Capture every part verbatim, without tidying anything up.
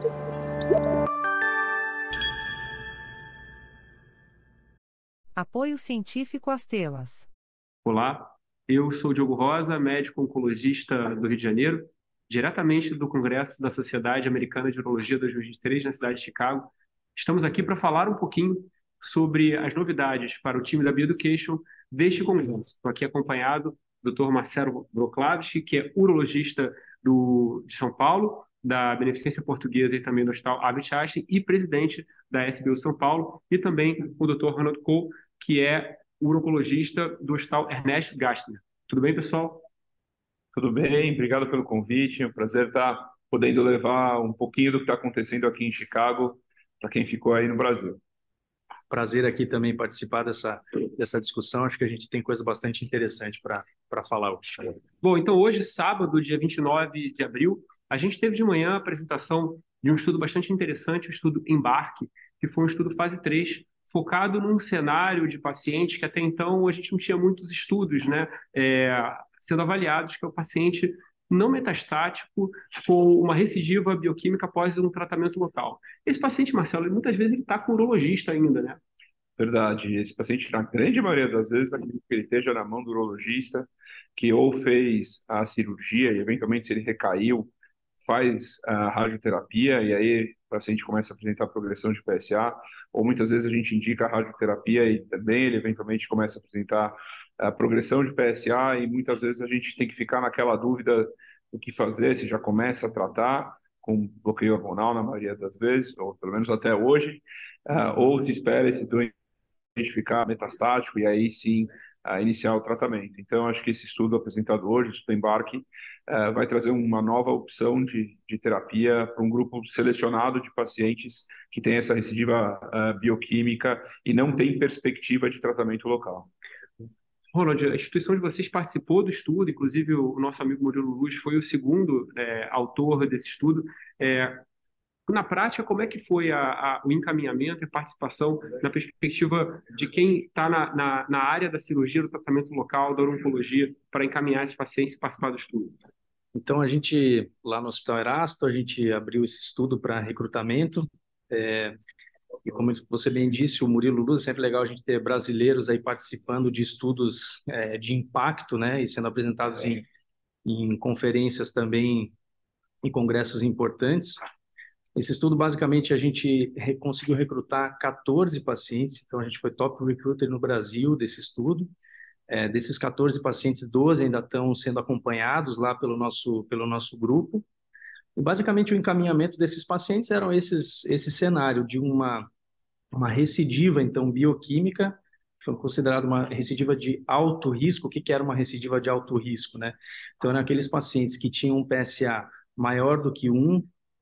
Apoio científico às telas. Olá, eu sou o Diogo Rosa, médico oncologista do Rio de Janeiro, diretamente do Congresso da Sociedade Americana de Urologia dois mil e vinte e três, na cidade de Chicago. Estamos aqui para falar um pouquinho sobre as novidades para o time da Bioeducation deste congresso. Estou aqui acompanhado do doutor Marcelo Broclavic, que é urologista do, de São Paulo, da Beneficência Portuguesa e também do Hospital Albert Einstein, e presidente da S B U São Paulo, e também o doutor Ronald Cole, que é urocologista do Hospital Ernesto Gastner. Tudo bem, pessoal? Tudo bem, obrigado pelo convite. É um prazer estar podendo levar um pouquinho do que está acontecendo aqui em Chicago para quem ficou aí no Brasil. Prazer aqui também participar dessa, dessa discussão. Acho que a gente tem coisa bastante interessante para para falar hoje. Bom, então hoje, sábado, dia vinte e nove de abril, a gente teve de manhã a apresentação de um estudo bastante interessante, o estudo Embarque, que foi um estudo fase três, focado num cenário de pacientes que até então a gente não tinha muitos estudos, né, é, sendo avaliados, que é o paciente não metastático com uma recidiva bioquímica após um tratamento local. Esse paciente, Marcelo, muitas vezes ele está com o urologista ainda, né? Verdade. Esse paciente, na grande maioria das vezes, acredito que ele esteja na mão do urologista, que ou fez a cirurgia e, eventualmente, se ele recaiu, faz a radioterapia e aí o paciente começa a apresentar progressão de P S A, ou muitas vezes a gente indica a radioterapia e também ele, eventualmente, começa a apresentar a progressão de P S A e muitas vezes a gente tem que ficar naquela dúvida do que fazer, se já começa a tratar com bloqueio hormonal na maioria das vezes, ou pelo menos até hoje, uh, ou se espera esse doente ficar metastático e aí sim uh, iniciar o tratamento. Então, acho que esse estudo apresentado hoje, o estudo Embarque, uh, vai trazer uma nova opção de, de terapia para um grupo selecionado de pacientes que tem essa recidiva uh, bioquímica e não tem perspectiva de tratamento local. Ronald, a instituição de vocês participou do estudo, inclusive o nosso amigo Murilo Luz foi o segundo é, autor desse estudo. É, na prática, como é que foi a, a, o encaminhamento e participação na perspectiva de quem está na, na, na área da cirurgia, do tratamento local, da oncologia, para encaminhar esses pacientes e participar do estudo? Então, a gente, lá no Hospital Erasto, a gente abriu esse estudo para recrutamento. É, e como você bem disse, o Murilo Luz, é sempre legal a gente ter brasileiros aí participando de estudos é, de impacto, né, e sendo apresentados em, em conferências também, em congressos importantes. Esse estudo, basicamente, a gente re- conseguiu recrutar quatorze pacientes, então a gente foi top recruiter no Brasil desse estudo. É, desses quatorze pacientes, doze ainda estão sendo acompanhados lá pelo nosso, pelo nosso grupo. E, basicamente, o encaminhamento desses pacientes eram esses, esse cenário de uma, uma recidiva, então, bioquímica, foi considerada uma recidiva de alto risco. O que que era uma recidiva de alto risco, né? Então, eram aqueles pacientes que tinham um P S A maior do que um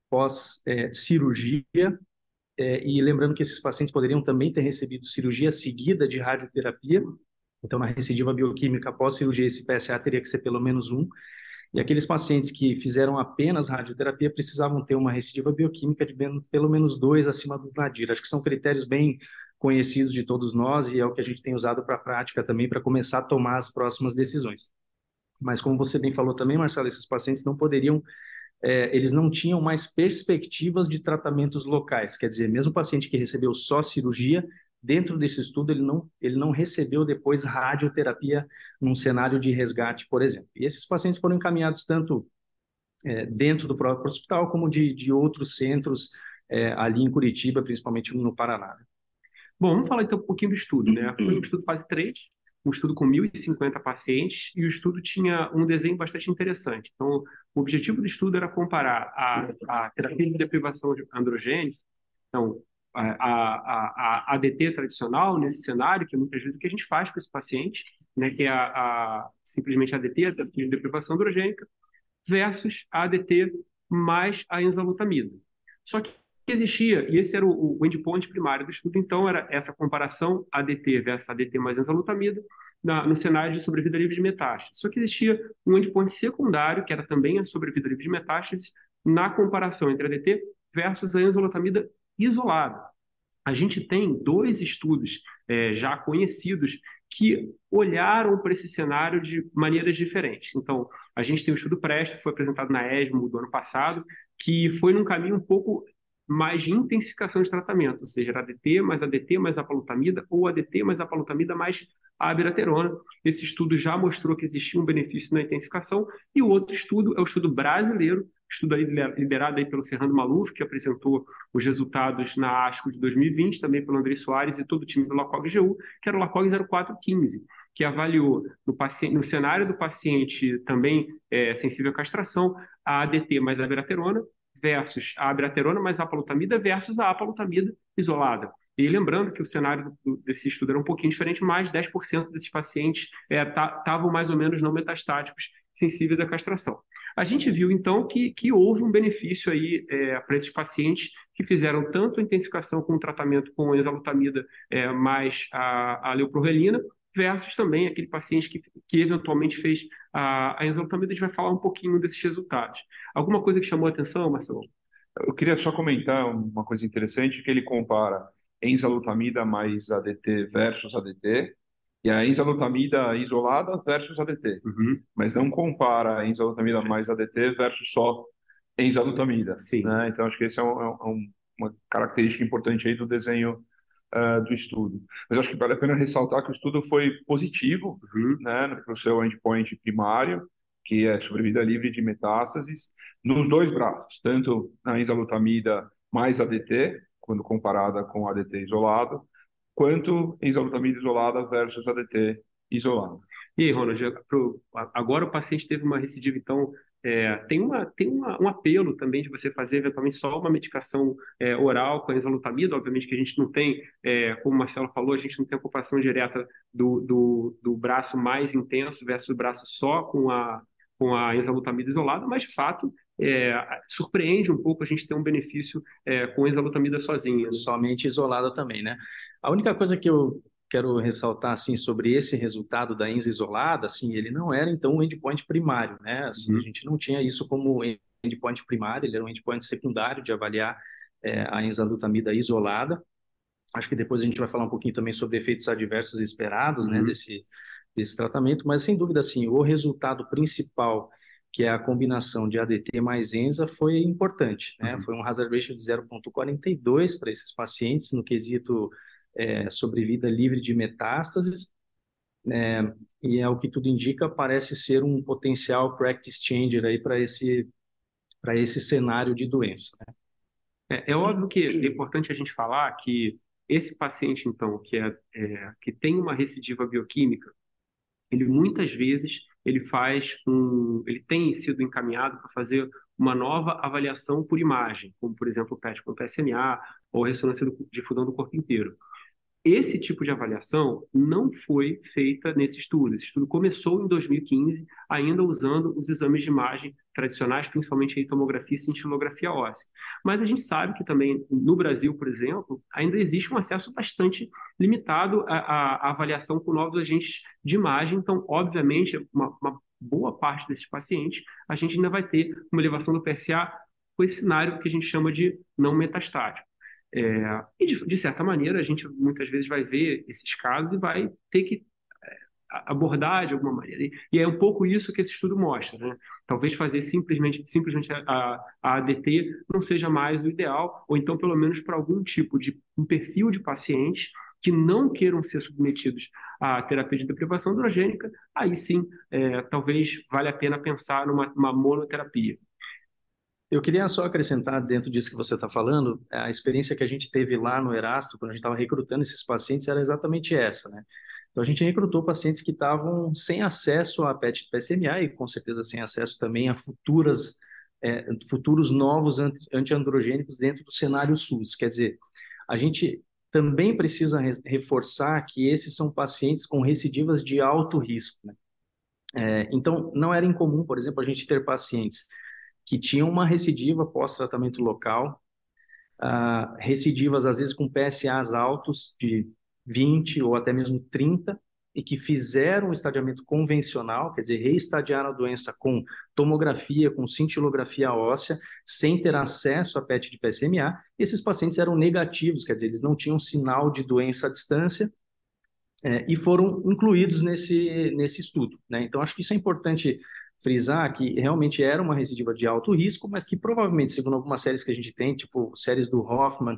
pós-cirurgia, é, e lembrando que esses pacientes poderiam também ter recebido cirurgia seguida de radioterapia. Então, na recidiva bioquímica pós-cirurgia, esse P S A teria que ser pelo menos um. E aqueles pacientes que fizeram apenas radioterapia precisavam ter uma recidiva bioquímica de bem- pelo menos dois acima do nadir. Acho que são critérios bem conhecidos de todos nós e é o que a gente tem usado para a prática também para começar a tomar as próximas decisões. Mas como você bem falou também, Marcelo, esses pacientes não poderiam, é, eles não tinham mais perspectivas de tratamentos locais. Quer dizer, mesmo o paciente que recebeu só cirurgia, dentro desse estudo, ele não, ele não recebeu depois radioterapia num cenário de resgate, por exemplo. E esses pacientes foram encaminhados tanto é, dentro do próprio hospital, como de, de outros centros é, ali em Curitiba, principalmente no Paraná. Bom, vamos falar então um pouquinho do estudo, né? Foi um estudo fase três, um estudo com mil e cinquenta pacientes, e o estudo tinha um desenho bastante interessante. Então, o objetivo do estudo era comparar a, a terapia de deprivação androgênica, então, a, a, a, a ADT tradicional nesse cenário, que muitas vezes é o que a gente faz com esse paciente, né, que é a, a, simplesmente a ADT, a terapia de deprivação androgênica, versus a ADT mais a enzalutamida. Só que existia, e esse era o, o endpoint primário do estudo, então era essa comparação A D T versus A D T mais enzalutamida na, no cenário de sobrevida livre de metástase. Só que existia um endpoint secundário, que era também a sobrevida livre de metástase, na comparação entre a A D T versus a enzalutamida isolada. A gente tem dois estudos é, já conhecidos que olharam para esse cenário de maneiras diferentes. Então, a gente tem o estudo PRESTO, que foi apresentado na ESMO do ano passado, que foi num caminho um pouco mais de intensificação de tratamento, ou seja, era A D T mais A D T mais apalutamida ou A D T mais apalutamida mais a abiraterona. Esse estudo já mostrou que existia um benefício na intensificação, e o outro estudo é o estudo brasileiro, estudo aí liderado aí pelo Fernando Maluf, que apresentou os resultados na ASCO de dois mil e vinte, também pelo André Soares e todo o time do LACOG-G U, que era o LACOG zero quatro quinze, que avaliou no, paciente, no cenário do paciente também é, sensível à castração, a A D T mais a abiraterona versus a abiraterona mais a apalutamida versus a apalutamida isolada. E lembrando que o cenário do, desse estudo era um pouquinho diferente, mas dez por cento desses pacientes estavam é, mais ou menos não metastáticos, sensíveis à castração. A gente viu, então, que, que houve um benefício aí é, para esses pacientes que fizeram tanto a intensificação com o tratamento com a enzalutamida é, mais a, a leuprorelina, versus também aquele paciente que, que eventualmente fez a, a enzalutamida. A gente vai falar um pouquinho desses resultados. Alguma coisa que chamou a atenção, Marcelo? Eu queria só comentar uma coisa interessante, que ele compara enzalutamida mais A D T versus A D T, e a enzalutamida isolada versus A D T, uhum. mas não compara a enzalutamida mais A D T versus só enzalutamida. Sim. Né? Então, acho que essa é, um, é um, uma característica importante aí do desenho uh, do estudo. Mas acho que vale a pena ressaltar que o estudo foi positivo, uhum. né, para o seu endpoint primário, que é sobrevida livre de metástases, nos dois braços, tanto a enzalutamida mais A D T, quando comparada com A D T isolado, quanto enzalutamida isolada versus A D T isolado. E aí, Ronald, agora o paciente teve uma recidiva, então é, tem, uma, tem uma, um apelo também de você fazer eventualmente só uma medicação é, oral com a enzalutamida. Obviamente que a gente não tem, é, como o Marcelo falou, a gente não tem a comparação direta do, do, do braço mais intenso versus o braço só com a, com a enzalutamida isolada, mas de fato é, surpreende um pouco a gente ter um benefício é, com a enzalutamida sozinha. Somente isolada também, né? A única coisa que eu quero ressaltar assim sobre esse resultado da enza isolada, assim, ele não era então um endpoint primário, né? Assim, uhum. A gente não tinha isso como endpoint primário, ele era um endpoint secundário de avaliar é, a enzalutamida isolada. Acho que depois a gente vai falar um pouquinho também sobre efeitos adversos esperados, uhum. né, desse desse tratamento, mas sem dúvida assim, o resultado principal, que é a combinação de A D T mais enza, foi importante, né? Uhum. Foi um hazard ratio de zero vírgula quarenta e dois para esses pacientes no quesito é, sobrevida livre de metástases, é, e é o que tudo indica, parece ser um potencial practice changer aí para esse para esse cenário de doença, né? É, é óbvio que é importante a gente falar que esse paciente, então, que, é, é, que tem uma recidiva bioquímica, ele muitas vezes ele faz um, ele tem sido encaminhado para fazer uma nova avaliação por imagem, como por exemplo o P E T com P S M A ou ressonância de difusão do corpo inteiro. Esse tipo de avaliação não foi feita nesse estudo. Esse estudo começou em dois mil e quinze, ainda usando os exames de imagem tradicionais, principalmente a tomografia e cintilografia óssea. Mas a gente sabe que também, no Brasil, por exemplo, ainda existe um acesso bastante limitado à, à avaliação com novos agentes de imagem. Então, obviamente, uma, uma boa parte desses pacientes, a gente ainda vai ter uma elevação do P S A com esse cenário que a gente chama de não metastático. É, e de, de certa maneira a gente muitas vezes vai ver esses casos e vai ter que é, abordar de alguma maneira, e, e é um pouco isso que esse estudo mostra, né? Talvez fazer simplesmente, simplesmente a, a A D T não seja mais o ideal, ou então pelo menos para algum tipo de um perfil de pacientes que não queiram ser submetidos à terapia de deprivação androgênica, aí sim é, talvez valha a pena pensar numa uma monoterapia. Eu queria só acrescentar dentro disso que você está falando, a experiência que a gente teve lá no Erasto, quando a gente estava recrutando esses pacientes, era exatamente essa, né? Então, a gente recrutou pacientes que estavam sem acesso a P E T de P S M A e, com certeza, sem acesso também a futuras, é, futuros novos antiandrogênicos dentro do cenário SUS. Quer dizer, a gente também precisa reforçar que esses são pacientes com recidivas de alto risco, né? É, então, não era incomum, por exemplo, a gente ter pacientes que tinham uma recidiva pós-tratamento local, uh, recidivas às vezes com P S As altos de vinte ou até mesmo trinta, e que fizeram um estadiamento convencional, quer dizer, reestadiaram a doença com tomografia, com cintilografia óssea, sem ter acesso a P E T de P S M A. Esses pacientes eram negativos, quer dizer, eles não tinham sinal de doença à distância, é, e foram incluídos nesse, nesse estudo, né? Então, acho que isso é importante frisar, que realmente era uma recidiva de alto risco, mas que provavelmente, segundo algumas séries que a gente tem, tipo séries do Hoffman,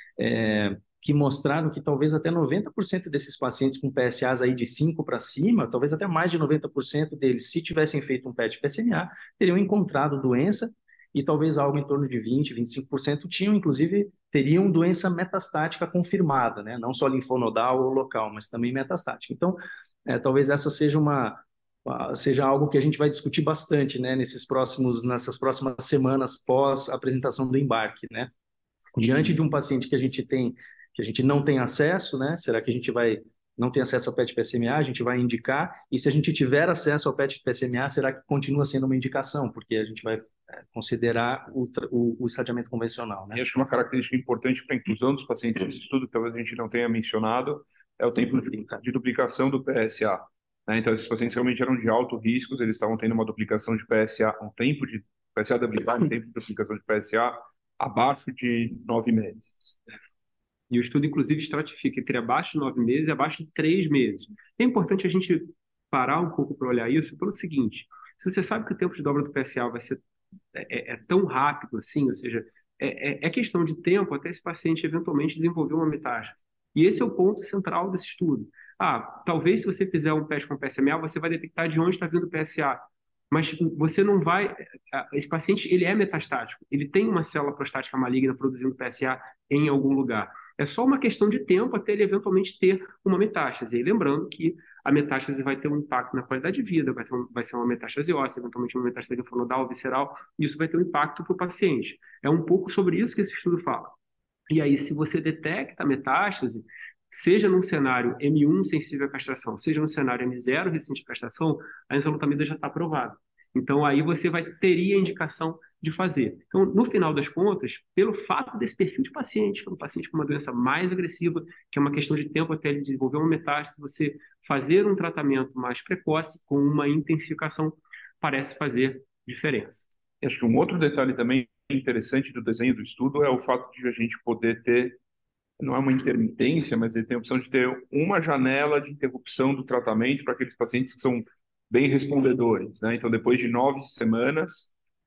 é, que mostraram que talvez até noventa por cento desses pacientes com P S As aí de cinco para cima, talvez até mais de noventa por cento deles, se tivessem feito um P E T P S M A, teriam encontrado doença, e talvez algo em torno de vinte, vinte e cinco por cento tinham, inclusive, teriam doença metastática confirmada, né? Não só linfonodal ou local, mas também metastática. Então, é, talvez essa seja uma seja algo que a gente vai discutir bastante, né, nesses próximos, nessas próximas semanas pós apresentação do embarque, né? Diante de um paciente que a gente tem, que a gente não tem acesso, né? Será que a gente vai não tem acesso ao P E T P S M A? A gente vai indicar, e se a gente tiver acesso ao P E T P S M A, será que continua sendo uma indicação? Porque a gente vai é, considerar o, o, o estadiamento convencional, né? E acho que uma característica importante para a inclusão dos pacientes nesse estudo, que talvez a gente não tenha mencionado, é o tempo de, de duplicação do P S A. Né? Então, esses pacientes realmente eram de alto risco, eles estavam tendo uma duplicação de P S A, um tempo de P S A duplicado, um tempo de duplicação de P S A abaixo de nove meses. E o estudo, inclusive, estratifica entre abaixo de nove meses e abaixo de três meses. É importante a gente parar um pouco para olhar isso pelo seguinte: se você sabe que o tempo de dobra do P S A vai ser é, é, é tão rápido assim, ou seja, é, é, é questão de tempo até esse paciente eventualmente desenvolver uma metástase. E esse é o ponto central desse estudo. Ah, talvez se você fizer um teste com P S M A, você vai detectar de onde está vindo o P S A. Mas você não vai... Esse paciente, ele é metastático. Ele tem uma célula prostática maligna produzindo P S A em algum lugar. É só uma questão de tempo até ele eventualmente ter uma metástase. E lembrando que a metástase vai ter um impacto na qualidade de vida, vai, ter um, vai ser uma metástase óssea, eventualmente uma metástase linfonodal, visceral, e isso vai ter um impacto para o paciente. É um pouco sobre isso que esse estudo fala. E aí, se você detecta a metástase, seja num cenário M um sensível à castração, seja no cenário M zero resistente à castração, a enzalutamida já está aprovada. Então, aí você vai, teria a indicação de fazer. Então, no final das contas, pelo fato desse perfil de paciente, que é um paciente com uma doença mais agressiva, que é uma questão de tempo até ele desenvolver uma metástase, você fazer um tratamento mais precoce, com uma intensificação, parece fazer diferença. E acho que um outro detalhe também interessante do desenho do estudo é o fato de a gente poder ter, não é uma intermitência, mas ele tem a opção de ter uma janela de interrupção do tratamento para aqueles pacientes que são bem respondedores, né? Então, depois de nove semanas,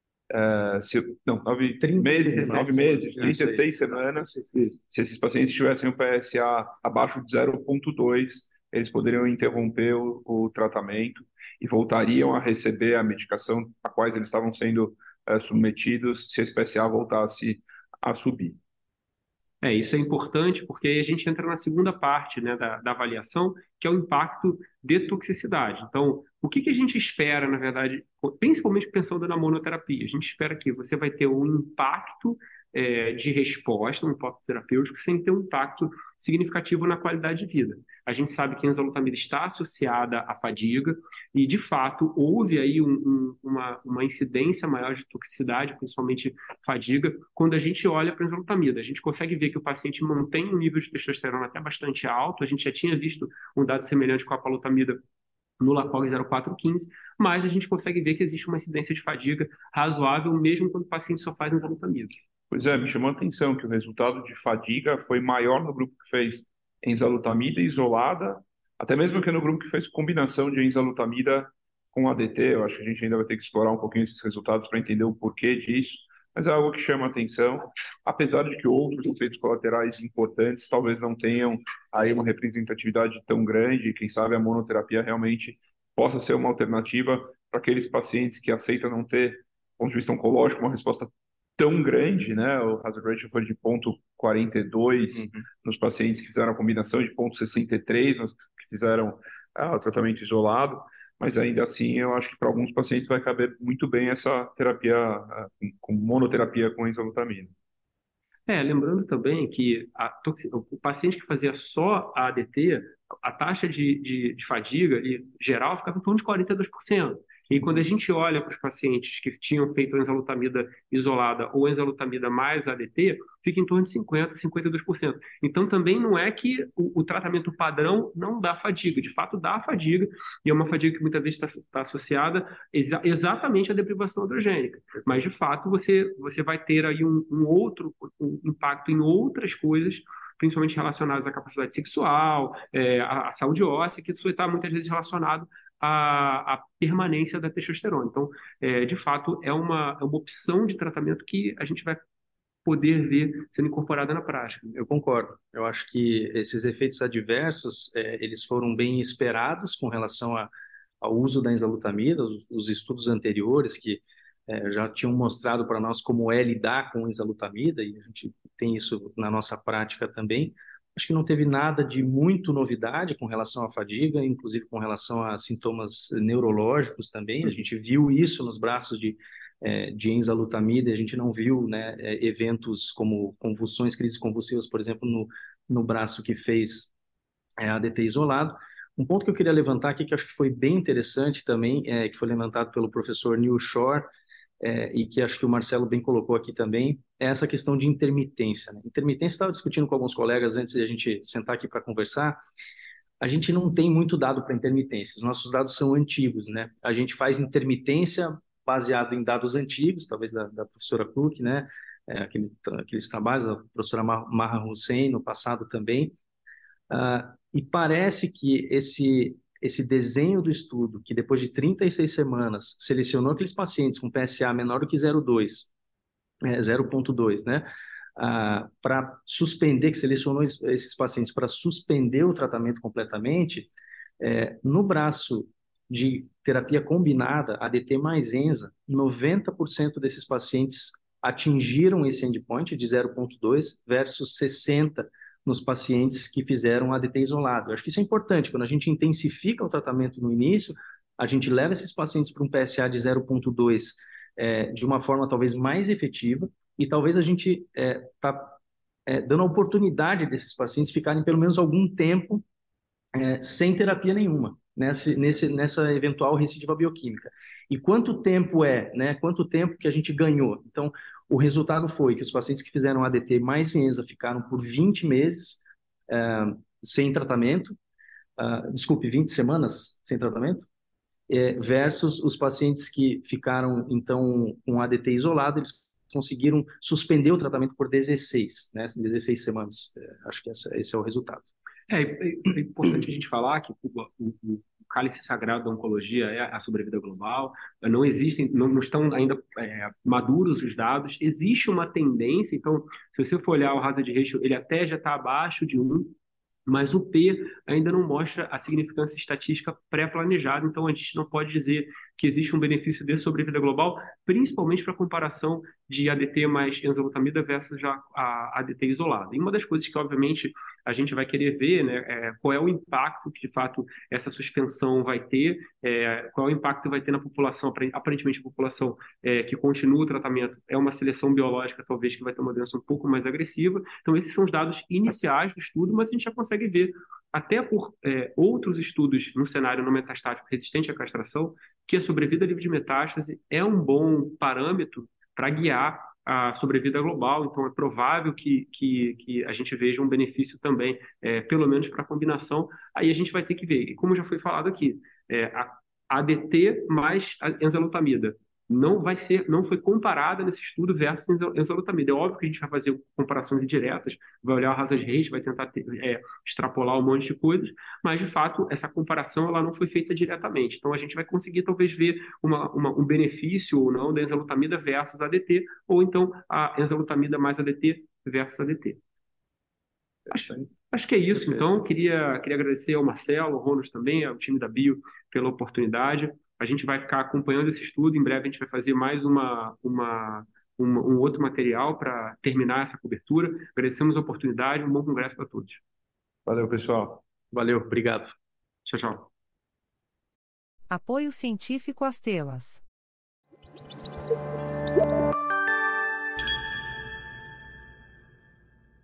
uh, se, não, nove meses, nove meses, trinta e seis semanas, se esses pacientes tivessem o P S A abaixo de zero vírgula dois, eles poderiam interromper o, o tratamento e voltariam a receber a medicação a quais eles estavam sendo uh, submetidos se esse P S A voltasse a subir. É, isso é importante porque aí a gente entra na segunda parte, né, da, da avaliação, que é o impacto de toxicidade. Então, o que, que a gente espera, na verdade, principalmente pensando na monoterapia? A gente espera que você vai ter um impacto é, de resposta, um impacto terapêutico, sem ter um impacto significativo na qualidade de vida. A gente sabe que a enzalutamida está associada à fadiga e, de fato, houve aí um, um, uma, uma incidência maior de toxicidade, principalmente fadiga, quando a gente olha para a enzalutamida. A gente consegue ver que o paciente mantém um nível de testosterona até bastante alto. A gente já tinha visto um dado semelhante com a palutamida no LACOG zero quatro quinze, mas a gente consegue ver que existe uma incidência de fadiga razoável, mesmo quando o paciente só faz enzalutamida. Pois é, me chamou a atenção que o resultado de fadiga foi maior no grupo que fez enzalutamida isolada, até mesmo que no grupo que fez combinação de enzalutamida com A D T. Eu acho que a gente ainda vai ter que explorar um pouquinho esses resultados para entender o porquê disso, mas é algo que chama a atenção, apesar de que outros efeitos colaterais importantes talvez não tenham aí uma representatividade tão grande, quem sabe a monoterapia realmente possa ser uma alternativa para aqueles pacientes que aceitam não ter, do ponto de vista oncológico, uma resposta tão grande, né? O hazard ratio foi de zero vírgula quarenta e dois uhum. nos pacientes que fizeram a combinação, de zero vírgula sessenta e três nos que fizeram ah, o tratamento isolado, mas ainda assim eu acho que para alguns pacientes vai caber muito bem essa terapia ah, com monoterapia com enzalutamida. É, lembrando também que a toxi... o paciente que fazia só a ADT, a taxa de, de, de fadiga e, geral ficava em torno de quarenta e dois por cento. E quando a gente olha para os pacientes que tinham feito a enzalutamida isolada ou enzalutamida mais A D T, fica em torno de cinquenta por cento, cinquenta e dois por cento. Então também não é que o, o tratamento padrão não dá fadiga, de fato dá fadiga, e é uma fadiga que muitas vezes está tá associada exa exatamente à deprivação androgênica. Mas de fato você, você vai ter aí um, um outro um impacto em outras coisas principalmente relacionadas à capacidade sexual, é, à, à saúde óssea, que isso está muitas vezes relacionado à, à permanência da testosterona. Então, é, de fato, é uma, é uma opção de tratamento que a gente vai poder ver sendo incorporada na prática. Eu concordo. Eu acho que esses efeitos adversos, é, eles foram bem esperados com relação a, ao uso da enzalutamida. Os, os estudos anteriores que é, já tinham mostrado para nós como é lidar com enzalutamida, e a gente tem isso na nossa prática também. Acho que não teve nada de muito novidade com relação à fadiga, inclusive com relação a sintomas neurológicos também. A gente viu isso nos braços de É, de enzalutamida, a gente não viu, né, eventos como convulsões, crises convulsivas, por exemplo, no, no braço que fez é, A D T isolado. Um ponto que eu queria levantar aqui, que acho que foi bem interessante também, é, que foi levantado pelo professor Neil Shore, é, e que acho que o Marcelo bem colocou aqui também, é essa questão de intermitência. Né? Intermitência, estava discutindo com alguns colegas antes de a gente sentar aqui para conversar. A gente não tem muito dado para intermitência, os nossos dados são antigos, né? A gente faz intermitência baseado em dados antigos, talvez da, da professora Cook, né? É, aqueles, aqueles trabalhos da professora Maha Hussein no passado também. Uh, e parece que esse, esse desenho do estudo, que depois de trinta e seis semanas selecionou aqueles pacientes com P S A menor do que zero vírgula dois, é, zero vírgula dois, né? Uh, para suspender, que selecionou esses pacientes para suspender o tratamento completamente, é, no braço de terapia combinada, A D T mais Enza, noventa por cento desses pacientes atingiram esse endpoint de zero vírgula dois versus sessenta por cento nos pacientes que fizeram A D T isolado. Eu acho que isso é importante, quando a gente intensifica o tratamento no início, a gente leva esses pacientes para um P S A de zero vírgula dois é, de uma forma talvez mais efetiva, e talvez a gente está é, é, dando a oportunidade desses pacientes ficarem pelo menos algum tempo é, sem terapia nenhuma, nesse, nesse, nessa eventual recidiva bioquímica. E quanto tempo é, né? Quanto tempo que a gente ganhou? Então, o resultado foi que os pacientes que fizeram A D T mais Enza ficaram por vinte meses uh, sem tratamento, uh, desculpe, vinte semanas sem tratamento, é, versus os pacientes que ficaram, então, com A D T isolado, eles conseguiram suspender o tratamento por dezesseis, né? dezesseis semanas. É, acho que essa, esse é o resultado. É, é importante a gente falar que o, o, o cálice sagrado da oncologia é a sobrevida global. Não existem, não, não estão ainda é, maduros os dados. Existe uma tendência, então, se você for olhar o hazard ratio, ele até já está abaixo de um, mas o P ainda não mostra a significância estatística pré-planejada, então a gente não pode dizer que existe um benefício de sobrevida global, principalmente para a comparação de A D T mais enzalutamida versus já a A D T isolada. E uma das coisas que, obviamente, a gente vai querer ver, né, é qual é o impacto que, de fato, essa suspensão vai ter, é, qual é o impacto que vai ter na população, aparentemente a população é, que continua o tratamento é uma seleção biológica, talvez, que vai ter uma doença um pouco mais agressiva. Então, esses são os dados iniciais do estudo, mas a gente já consegue ver, até por é, outros estudos no cenário não metastático resistente à castração, que a sobrevida livre de metástase é um bom parâmetro para guiar a sobrevida global. Então, é provável que, que, que a gente veja um benefício também, é, pelo menos para a combinação. Aí a gente vai ter que ver. E como já foi falado aqui, é, a A D T mais a enzalutamida não vai ser, não foi comparada nesse estudo versus enzalutamida. É óbvio que a gente vai fazer comparações indiretas, vai olhar o hazard ratio, vai tentar ter, é, extrapolar um monte de coisas, mas de fato essa comparação ela não foi feita diretamente. Então a gente vai conseguir talvez ver uma, uma, um benefício ou não da enzalutamida versus A D T, ou então a enzalutamida mais A D T versus A D T. Acho, acho que é isso. Então, queria, queria agradecer ao Marcelo, ao Ronald também, ao time da Bio pela oportunidade. A gente vai ficar acompanhando esse estudo. Em breve a gente vai fazer mais uma, uma, uma um outro material para terminar essa cobertura. Agradecemos a oportunidade. Um bom congresso para todos. Valeu, pessoal. Valeu, obrigado. Tchau, tchau. Apoio científico às telas.